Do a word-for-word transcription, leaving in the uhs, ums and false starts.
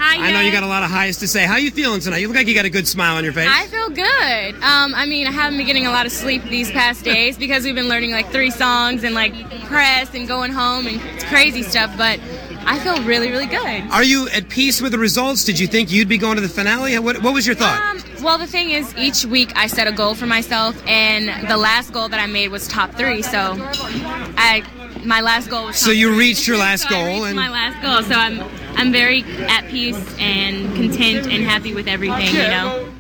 I know you got a lot of highs to say. How you feeling tonight? You look like you got a good smile on your face. I feel good. Um, I mean, I haven't been getting a lot of sleep these past days because we've been learning like three songs and like press and going home and crazy stuff, but I feel really, really good. Are you at peace with the results? Did you think you'd be going to the finale? What, what was your thought? Um, well, the thing is, each week I set a goal for myself, and the last goal that I made was top three, so I... My last goal was. So you reached your last so goal, I reached and my last goal. So I'm, I'm very at peace and content and happy with everything. You know.